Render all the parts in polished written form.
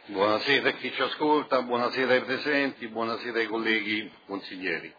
Buonasera a chi ci ascolta, buonasera ai presenti, buonasera ai colleghi consiglieri.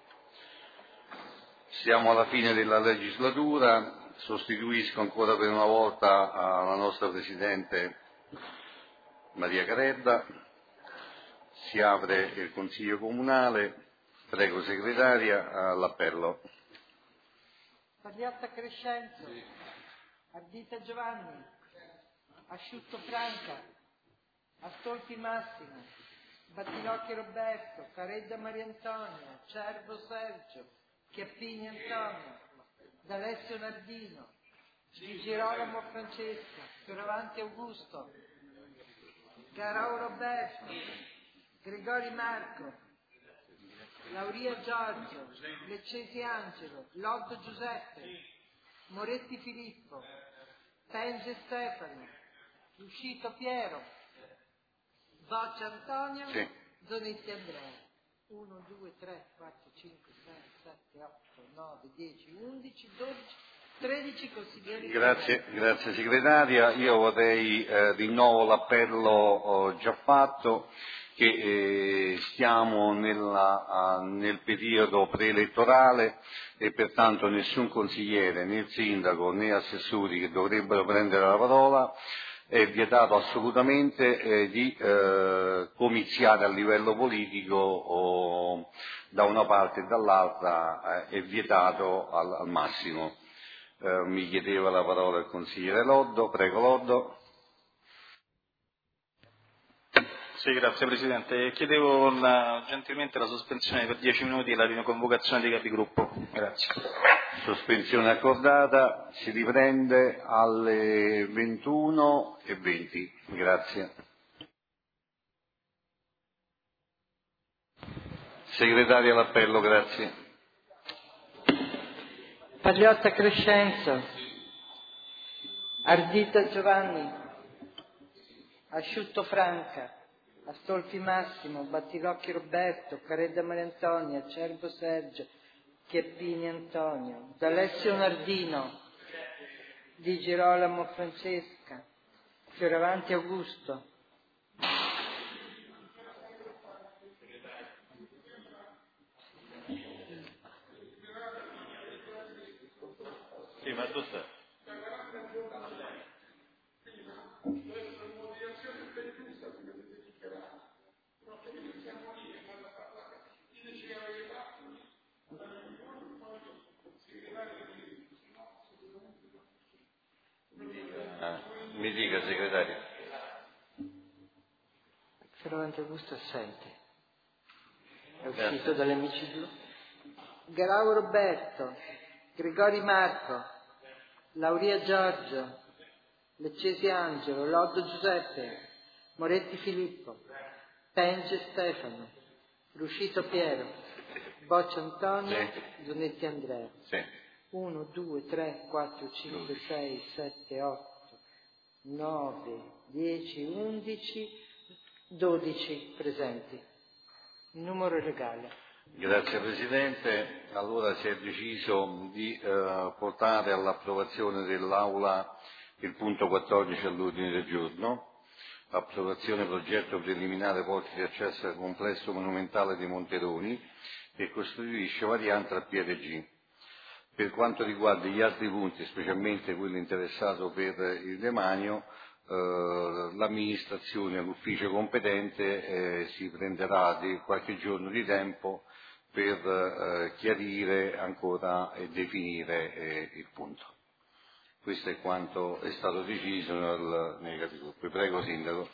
Siamo alla fine della legislatura, sostituisco ancora per una volta la nostra Presidente Maria Caredda. Si apre il Consiglio Comunale, prego Segretaria all'appello. Pagliotta Crescenzo, Ardita Giovanni, Asciutto Franca, Astolfi Massimo, Battilocchi Roberto, Caredda Maria Antonia, Cervo Sergio, Chiappini Antonio, D'Alessio Nardino, Di Girolamo Francesca, Fioravanti Augusto, Garau Roberto, Gregori Marco, Lauria Giorgio, Leccesi Angelo, Loddo Giuseppe, Moretti Filippo, Penge Stefano, Uscito Piero, Boccia Antonio, Sì. Zonetti Andrea. 1, 2, 3, 4, 5, 6, 7, 8, 9, 10, 11, 12, 13 consiglieri. Grazie Segretaria. Io vorrei rinnovo l'appello già fatto che stiamo nel periodo preelettorale e pertanto nessun consigliere, né il sindaco né assessori che dovrebbero prendere la parola. È vietato assolutamente di comiziare a livello politico da una parte e dall'altra, è vietato al massimo. Mi chiedeva la parola il consigliere Loddo, prego Loddo. Sì, grazie Presidente. Chiedevo gentilmente la sospensione per 10 minuti e la riconvocazione dei capigruppo. Grazie. Sospensione accordata, si riprende alle 21:20. Grazie. Segretaria all'appello, grazie. Pagliotta Crescenzo, Ardita Giovanni, Asciutto Franca, Astolfi Massimo, Battilocchi Roberto, Caredda Maria Antonia, Cervo Sergio, Chiappini Antonio, D'Alessio Nardino, Di Girolamo Francesca, Fioravanti Augusto, Sì, ma tu stai. Mi dica segretario. Fioravanti Augusto assente, è uscito dall'emiciclo. Garau Roberto, Gregori Marco, Lauria Giorgio, Leccesi Angelo, Loddo Giuseppe, Moretti Filippo, Penge Stefano, Ruscito Piero, Boccia Antonio, Sì. Zonetti Andrea. Sì. 1, 2, 3, 4, 5, 6, 7, 8, 9, 10, 11, 12 presenti. Il numero è legale. Grazie Presidente. Allora si è deciso di portare all'approvazione dell'Aula il punto 14 all'ordine del giorno, approvazione progetto preliminare porti di accesso al complesso monumentale di Monteroni che costituisce variante al PRG. Per quanto riguarda gli altri punti, specialmente quello interessato per il demanio, l'amministrazione, l'ufficio competente si prenderà qualche giorno di tempo per chiarire ancora e definire il punto. Questo è quanto è stato deciso nei capigruppo. Prego Sindaco.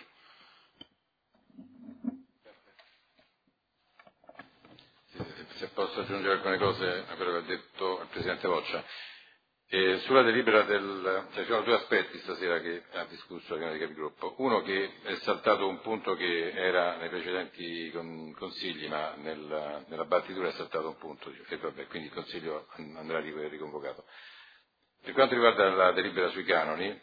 Se posso aggiungere alcune cose a quello che ha detto il Presidente Boccia. Sulla delibera ci sono due aspetti stasera che ha discusso la Camera dei Capigruppo. Uno, che è saltato un punto che era nei precedenti consigli, ma nella battitura è saltato un punto, e vabbè, quindi il Consiglio andrà riconvocato. Per quanto riguarda la delibera sui canoni,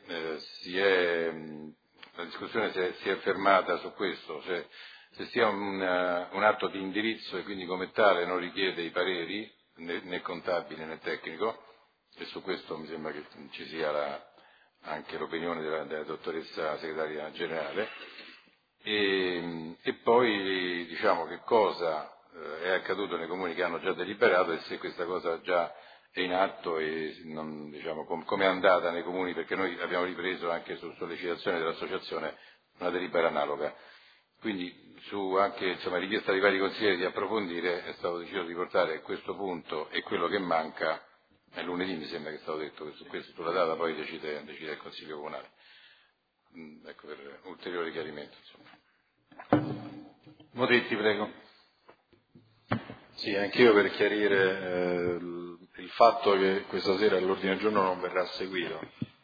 la discussione si è fermata su questo, cioè se sia un atto di indirizzo e quindi come tale non richiede i pareri né contabili né tecnico, e su questo mi sembra che ci sia anche l'opinione della dottoressa segretaria generale, e poi diciamo che cosa è accaduto nei comuni che hanno già deliberato e se questa cosa già è in atto e diciamo, come è andata nei comuni, perché noi abbiamo ripreso anche su sollecitazione dell'associazione una delibera analoga. Quindi su anche richiesta dei vari consiglieri di approfondire è stato deciso di portare questo punto e quello che manca è lunedì, mi sembra che è stato detto che su questo, sulla data poi decide il Consiglio Comunale. Ecco, per ulteriori chiarimenti. Modetti, prego. Sì, anch'io per chiarire il fatto che questa sera l'ordine del giorno non verrà seguito.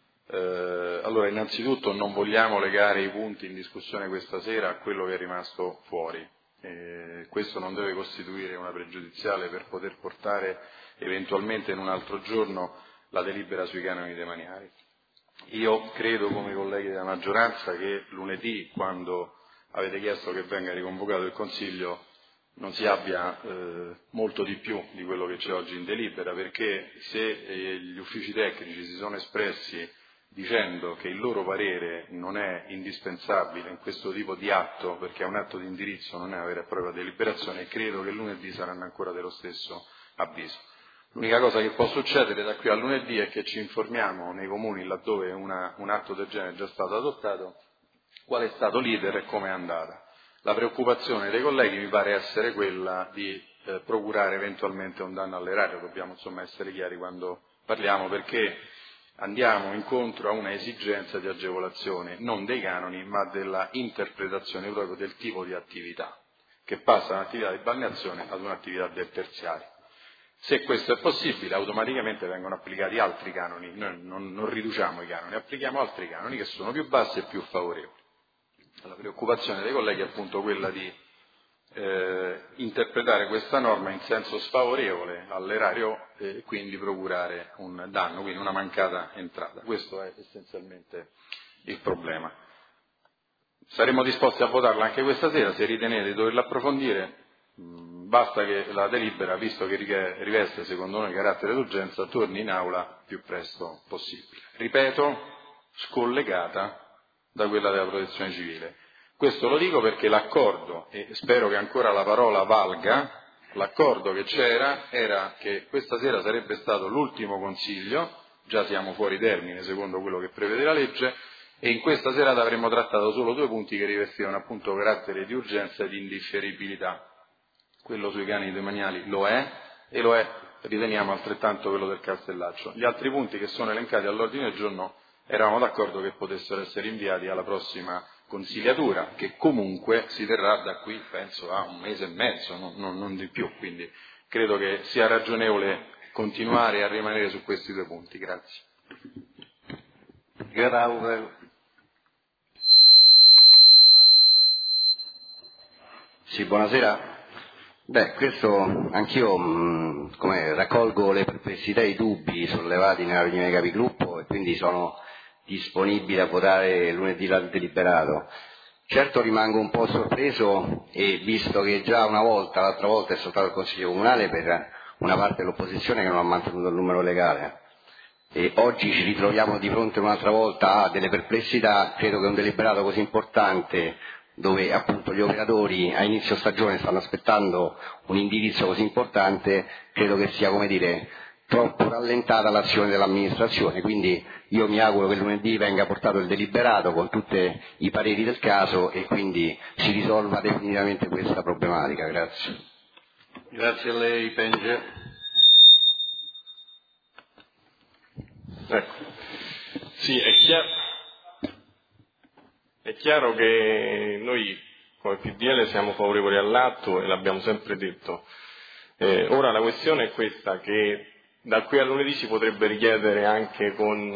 Allora, innanzitutto non vogliamo legare i punti in discussione questa sera a quello che è rimasto fuori. Questo non deve costituire una pregiudiziale per poter portare eventualmente in un altro giorno la delibera sui canoni demaniali. Io credo, come i colleghi della maggioranza, che lunedì, quando avete chiesto che venga riconvocato il Consiglio, non si abbia molto di più di quello che c'è oggi in delibera, perché se gli uffici tecnici si sono espressi dicendo che il loro parere non è indispensabile in questo tipo di atto, perché è un atto di indirizzo, non è una vera e propria deliberazione, credo che lunedì saranno ancora dello stesso avviso. L'unica cosa che può succedere da qui a lunedì è che ci informiamo nei comuni laddove un atto del genere è già stato adottato, qual è stato l'iter e come è andata. La preoccupazione dei colleghi mi pare essere quella di procurare eventualmente un danno all'erario, dobbiamo essere chiari quando parliamo, perché andiamo incontro a una esigenza di agevolazione non dei canoni ma della interpretazione proprio del tipo di attività, che passa da un'attività di balneazione ad un'attività del terziario. Se questo è possibile, automaticamente vengono applicati altri canoni, noi non riduciamo i canoni, applichiamo altri canoni che sono più bassi e più favorevoli. La preoccupazione dei colleghi è appunto quella di interpretare questa norma in senso sfavorevole all'erario e quindi procurare un danno, quindi una mancata entrata. Questo è essenzialmente il problema. Saremo disposti a votarla anche questa sera, se ritenete di doverla approfondire. Basta che la delibera, visto che riveste secondo noi carattere d'urgenza, torni in aula più presto possibile. Ripeto, scollegata da quella della protezione civile. Questo lo dico perché l'accordo, e spero che ancora la parola valga, l'accordo che c'era era che questa sera sarebbe stato l'ultimo consiglio, già siamo fuori termine secondo quello che prevede la legge, e in questa serata avremmo trattato solo 2 punti che rivestivano appunto carattere di urgenza e di indifferibilità. Quello sui canoni demaniali lo è, e lo è, riteniamo, altrettanto quello del Castellaccio. Gli altri punti che sono elencati all'ordine del giorno eravamo d'accordo che potessero essere inviati alla prossima consigliatura, che comunque si terrà da qui, penso, a 1 mese e mezzo, non di più, quindi credo che sia ragionevole continuare a rimanere su questi 2 punti. Grazie. Sì, buonasera. Questo anch'io raccolgo le perplessità e i dubbi sollevati nella riunione dei capigruppo e quindi sono disponibile a votare lunedì il deliberato. Certo rimango un po' sorpreso e visto che già l'altra volta è saltato il Consiglio Comunale per una parte dell'opposizione che non ha mantenuto il numero legale e oggi ci ritroviamo di fronte un'altra volta a delle perplessità. Credo che un deliberato così importante, dove appunto gli operatori a inizio stagione stanno aspettando un indirizzo così importante, credo che sia, troppo rallentata l'azione dell'amministrazione, quindi io mi auguro che lunedì venga portato il deliberato con tutti i pareri del caso e quindi si risolva definitivamente questa problematica. Grazie. Grazie a lei, Penge. Ecco. Sì, è chiaro che noi come PDL siamo favorevoli all'atto e l'abbiamo sempre detto. Ora la questione è questa, che da qui a lunedì si potrebbe richiedere anche con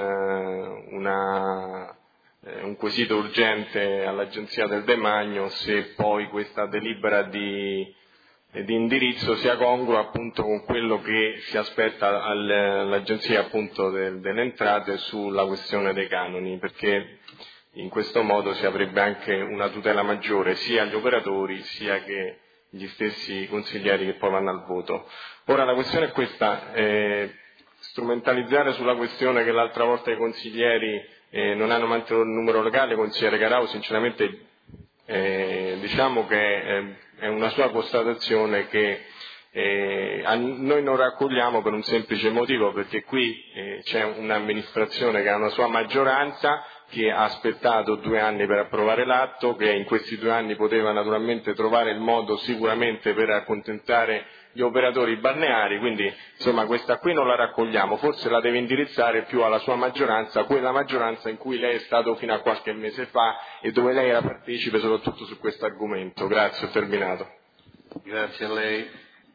un quesito urgente all'Agenzia del Demanio se poi questa delibera di indirizzo sia congrua appunto con quello che si aspetta all'Agenzia appunto delle entrate sulla questione dei canoni, perché in questo modo si avrebbe anche una tutela maggiore sia agli operatori sia che gli stessi consiglieri che poi vanno al voto. Ora la questione è questa, strumentalizzare sulla questione che l'altra volta i consiglieri non hanno mantenuto il numero legale, consigliere Carau, sinceramente Diciamo che è una sua constatazione che noi non raccogliamo per un semplice motivo, perché qui c'è un'amministrazione che ha una sua maggioranza, che ha aspettato 2 anni per approvare l'atto, che in questi 2 anni poteva naturalmente trovare il modo sicuramente per accontentare gli operatori balneari, quindi insomma questa qui non la raccogliamo, forse la deve indirizzare più alla sua maggioranza, quella maggioranza in cui lei è stato fino a qualche mese fa e dove lei era partecipe soprattutto su questo argomento. Grazie, ho terminato. Grazie a lei.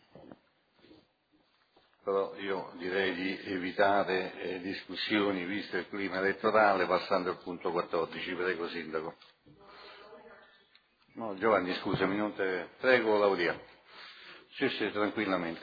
Però io direi di evitare discussioni visto il clima elettorale, passando al punto 14. Prego, Sindaco. No, Giovanni, scusami, non te... Prego, Lauria. Sì, tranquillamente.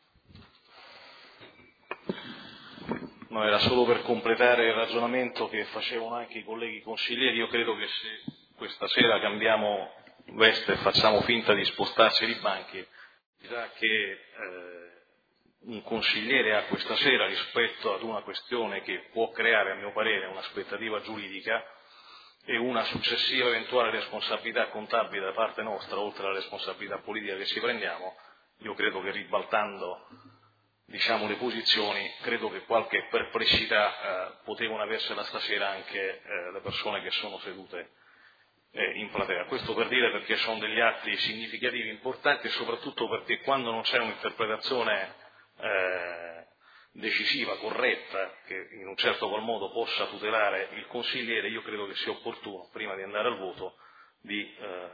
No, era solo per completare il ragionamento che facevano anche i colleghi consiglieri. Io credo che se questa sera cambiamo veste e facciamo finta di spostarci di banchi, dirà che un consigliere ha questa sera rispetto ad una questione che può creare, a mio parere, un'aspettativa giuridica e una successiva eventuale responsabilità contabile da parte nostra, oltre alla responsabilità politica che ci prendiamo. Io credo che ribaltando, diciamo, le posizioni, credo che qualche perplessità potevano aversela stasera anche le persone che sono sedute in platea. Questo per dire, perché sono degli atti significativi, importanti, e soprattutto perché quando non c'è un'interpretazione decisiva, corretta, che in un certo qual modo possa tutelare il consigliere, io credo che sia opportuno, prima di andare al voto, di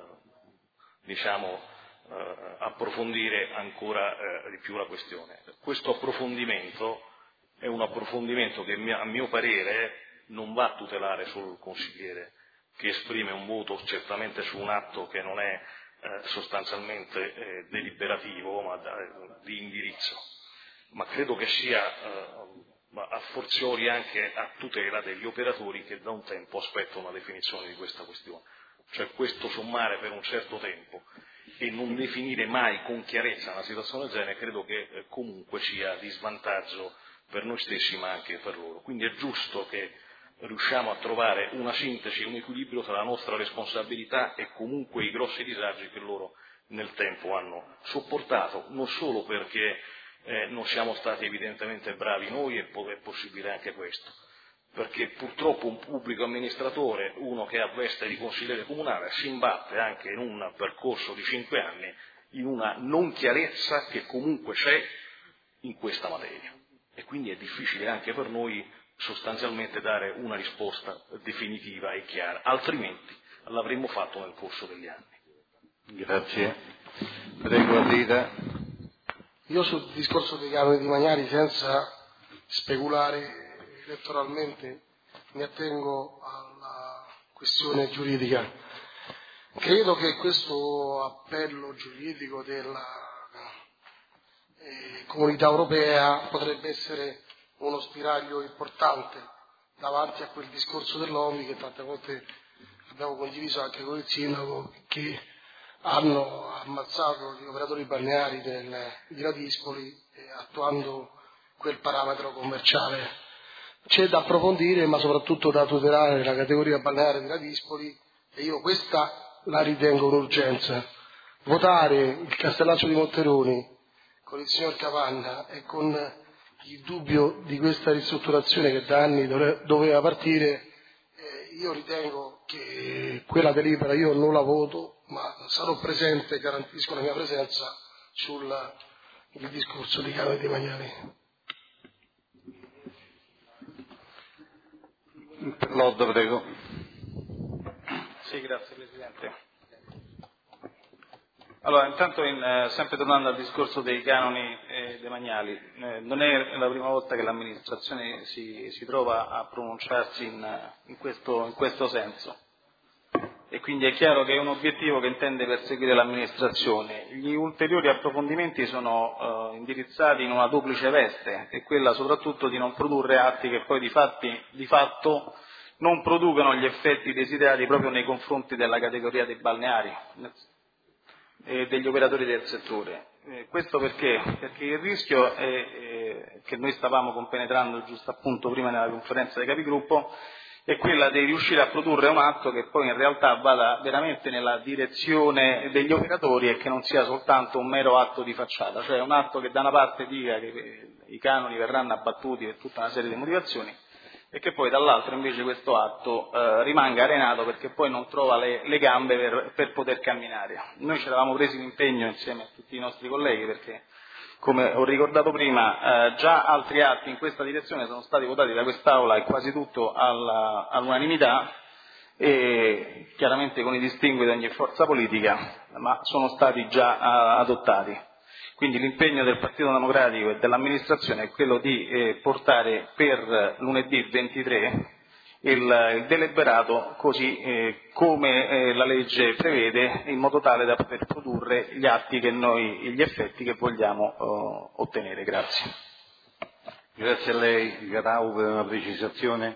approfondire ancora di più la questione. Questo approfondimento è un approfondimento che a mio parere non va a tutelare solo il consigliere che esprime un voto certamente su un atto che non è sostanzialmente deliberativo ma di indirizzo, ma credo che sia a fortiori anche a tutela degli operatori che da un tempo aspettano una definizione di questa questione. Cioè questo sommare per un certo tempo e non definire mai con chiarezza una situazione del genere credo che comunque sia di svantaggio per noi stessi ma anche per loro. Quindi è giusto che riusciamo a trovare una sintesi, un equilibrio tra la nostra responsabilità e comunque i grossi disagi che loro nel tempo hanno sopportato, non solo perché non siamo stati evidentemente bravi noi e è possibile anche questo, perché purtroppo un pubblico amministratore, uno che ha veste di consigliere comunale, si imbatte anche in un percorso di 5 anni in una non chiarezza che comunque c'è in questa materia e quindi è difficile anche per noi sostanzialmente dare una risposta definitiva e chiara, altrimenti l'avremmo fatto nel corso degli anni. Grazie. Prego, Rita. Io sul discorso dei canoni di Magnari, senza speculare elettoralmente, mi attengo alla questione giuridica. Credo che questo appello giuridico della Comunità Europea potrebbe essere uno spiraglio importante davanti a quel discorso dell'OMI che tante volte abbiamo condiviso anche con il sindaco, che hanno ammazzato gli operatori balneari di Ladispoli attuando quel parametro commerciale. C'è da approfondire ma soprattutto da tutelare la categoria balneare di Ladispoli e io questa la ritengo un'urgenza. Votare il Castellaccio di Monteroni con il signor Cavanna e con il dubbio di questa ristrutturazione che da anni doveva partire, io ritengo che quella delibera io non la voto, ma sarò presente, garantisco la mia presenza sul discorso di canoni di Magnari. Loddo, prego. Sì, grazie Presidente. Allora, intanto sempre tornando al discorso dei canoni demaniali, non è la prima volta che l'amministrazione si trova a pronunciarsi in questo senso e quindi è chiaro che è un obiettivo che intende perseguire l'amministrazione. Gli ulteriori approfondimenti sono indirizzati in una duplice veste, e quella soprattutto di non produrre atti che poi di fatto non producono gli effetti desiderati proprio nei confronti della categoria dei balneari e degli operatori del settore. Questo perché? Perché il rischio è che noi stavamo compenetrando giusto appunto prima nella conferenza dei capigruppo, è quella di riuscire a produrre un atto che poi in realtà vada veramente nella direzione degli operatori e che non sia soltanto un mero atto di facciata, cioè un atto che da una parte dica che i canoni verranno abbattuti per tutta una serie di motivazioni e che poi dall'altro invece questo atto rimanga arenato perché poi non trova le gambe per poter camminare. Noi ci eravamo presi l'impegno insieme a tutti i nostri colleghi perché, come ho ricordato prima, già altri atti in questa direzione sono stati votati da quest'Aula e quasi tutto all'unanimità, e chiaramente con i distinguo di ogni forza politica, ma sono stati già adottati. Quindi l'impegno del Partito Democratico e dell'amministrazione è quello di portare per lunedì 23 il deliberato così come la legge prevede, in modo tale da poter produrre gli effetti che vogliamo ottenere. Grazie. Grazie a lei. Garau per una precisazione.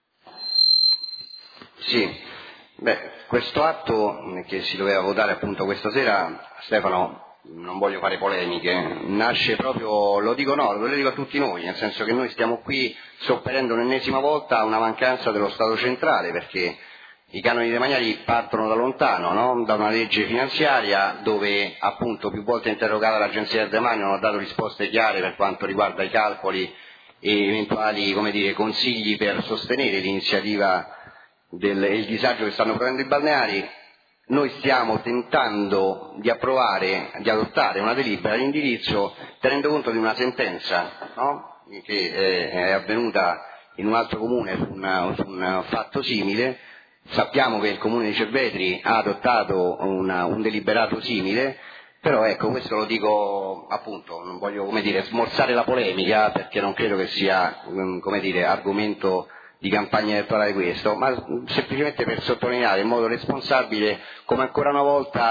Sì, questo atto che si doveva votare appunto questa sera, Stefano, non voglio fare polemiche, nasce proprio, lo dico a tutti noi, nel senso che noi stiamo qui sopperendo l'ennesima volta a una mancanza dello Stato centrale, perché i canoni demaniali partono da lontano, no? Da una legge finanziaria dove appunto più volte interrogata l'Agenzia del Demanio non ha dato risposte chiare per quanto riguarda i calcoli e eventuali, consigli per sostenere l'iniziativa il disagio che stanno provando i balneari. Noi stiamo tentando di adottare una delibera di indirizzo tenendo conto di una sentenza, no? Che è avvenuta in un altro comune su un fatto simile. Sappiamo che il comune di Cervetri ha adottato un deliberato simile, però ecco, questo lo dico appunto, non voglio smorzare la polemica perché non credo che sia argomento di campagna elettorale questo, ma semplicemente per sottolineare in modo responsabile come ancora una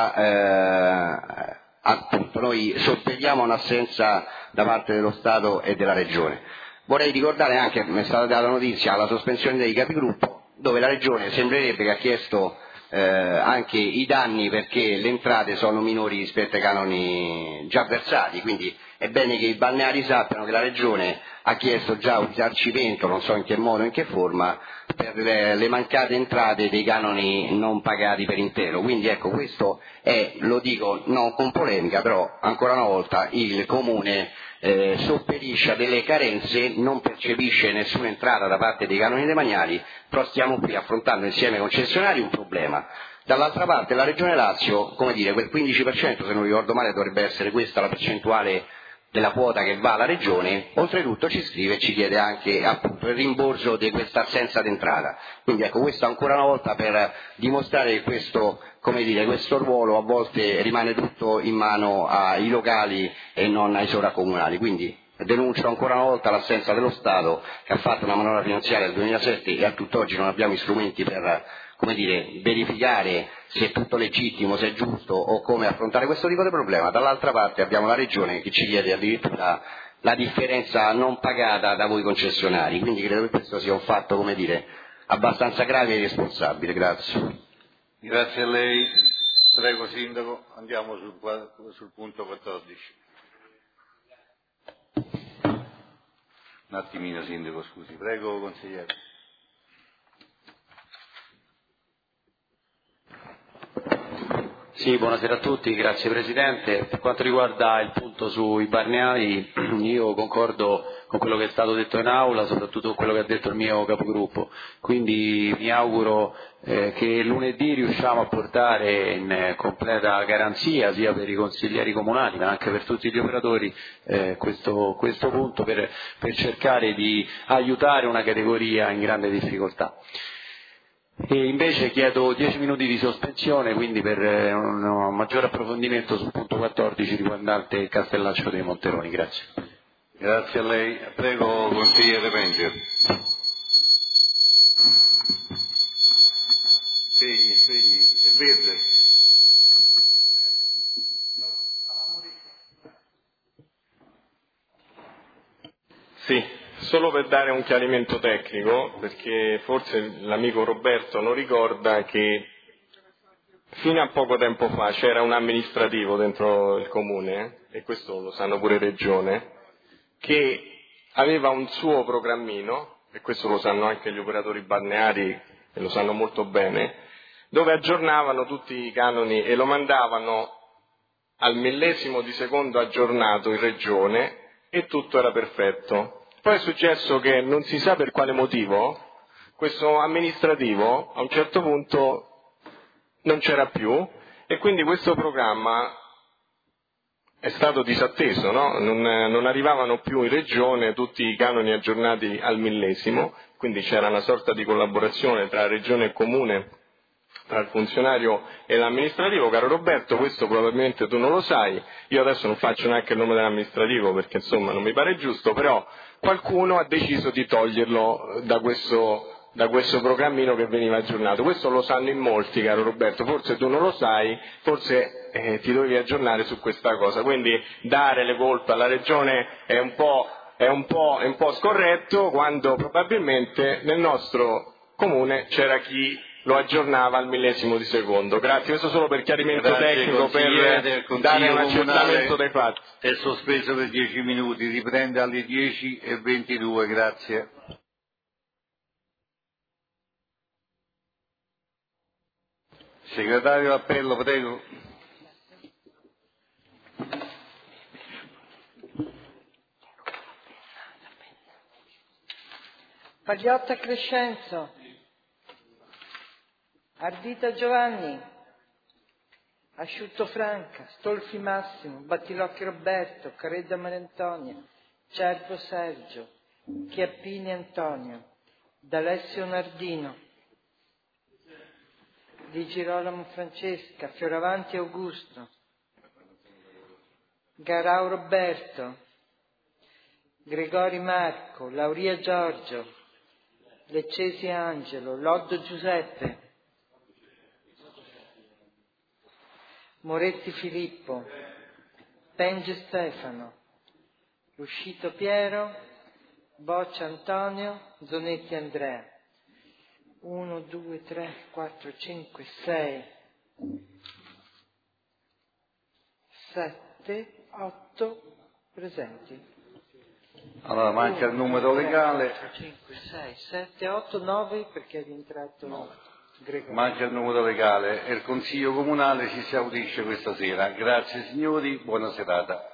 volta appunto noi sospettiamo un'assenza da parte dello Stato e della Regione. Vorrei ricordare anche, mi è stata data notizia, la sospensione dei capigruppo, dove la Regione sembrerebbe che ha chiesto anche i danni perché le entrate sono minori rispetto ai canoni già versati, quindi è bene che i balneari sappiano che la Regione ha chiesto già un risarcimento, non so in che modo, in che forma, per le mancate entrate dei canoni non pagati per intero. Quindi ecco, questo è, lo dico non con polemica, però ancora una volta il Comune sopperisce a delle carenze, non percepisce nessuna entrata da parte dei canoni demaniali, però stiamo qui affrontando insieme ai concessionari un problema. Dall'altra parte la Regione Lazio, quel 15%, se non ricordo male, dovrebbe essere questa la percentuale della quota che va alla Regione, oltretutto ci scrive e ci chiede anche appunto il rimborso di questa assenza d'entrata. Quindi ecco, questo ancora una volta per dimostrare che questo ruolo a volte rimane tutto in mano ai locali e non ai sovracomunali. Quindi denuncio ancora una volta l'assenza dello Stato, che ha fatto una manovra finanziaria del 2007 e a tutt'oggi non abbiamo strumenti per verificare se è tutto legittimo, se è giusto o come affrontare questo tipo di problema. Dall'altra parte abbiamo la Regione che ci chiede addirittura la differenza non pagata da voi concessionari, quindi credo che questo sia un fatto, abbastanza grave e responsabile. Grazie. Grazie a lei. Prego Sindaco, andiamo sul punto 14. Un attimino Sindaco, scusi. Prego consigliere. Sì, buonasera a tutti, grazie Presidente. Per quanto riguarda il punto sui balneari, io concordo con quello che è stato detto in aula, soprattutto con quello che ha detto il mio capogruppo. Quindi mi auguro che lunedì riusciamo a portare in completa garanzia, sia per i consiglieri comunali ma anche per tutti gli operatori, questo punto per cercare di aiutare una categoria in grande difficoltà. E invece chiedo 10 minuti di sospensione, quindi per un maggiore approfondimento sul punto 14 riguardante il Castellaccio dei Monteroni. Grazie. Grazie a lei. Prego, consigliere Pentir. Spegni, è verde. Sì. Solo per dare un chiarimento tecnico, perché forse l'amico Roberto non ricorda che fino a poco tempo fa c'era un amministrativo dentro il comune, e questo lo sanno pure Regione, che aveva un suo programmino e questo lo sanno anche gli operatori balneari e lo sanno molto bene, dove aggiornavano tutti i canoni e lo mandavano al millesimo di secondo aggiornato in regione e tutto era perfetto. Poi è successo che non si sa per quale motivo questo amministrativo a un certo punto non c'era più e quindi questo programma è stato disatteso, no? Non arrivavano più in regione tutti i canoni aggiornati al millesimo, quindi c'era una sorta di collaborazione tra regione e comune, tra il funzionario e l'amministrativo. Caro Roberto, questo probabilmente tu non lo sai, io adesso non faccio neanche il nome dell'amministrativo perché insomma non mi pare giusto, però qualcuno ha deciso di toglierlo da questo programmino che veniva aggiornato. Questo lo sanno in molti, caro Roberto, forse tu non lo sai, forse ti dovevi aggiornare su questa cosa, quindi dare le colpe alla regione è un po' scorretto, quando probabilmente nel nostro comune c'era chi lo aggiornava al millesimo di secondo. Grazie, questo solo per chiarimento tecnico, per dare un accertamento dei fatti. È sospeso per 10 minuti, riprende alle 10:22, grazie. Segretario Appello, prego. Pagliotta Crescenzo, Ardita Giovanni, Asciutto Franca, Stolfi Massimo, Battilocchi Roberto, Caredda Maria Cervo Sergio, Chiappini Antonio, D'Alessio Nardino, Di Girolamo Francesca, Fioravanti Augusto, Garau Roberto, Gregori Marco, Lauria Giorgio, Leccesi Angelo, Loddo Giuseppe, Moretti Filippo, Penge Stefano, Ruscito Piero, Boccia Antonio, Zonetti Andrea. 1, 2, 3, 4, 5, 6, 7, 8 presenti. Allora manca il numero legale. 4, 5, 6, 7, 8, 9 perché è rientrato Gregorio. Manca il numero legale e il Consiglio Comunale si esaurisce questa sera. Grazie signori, buona serata.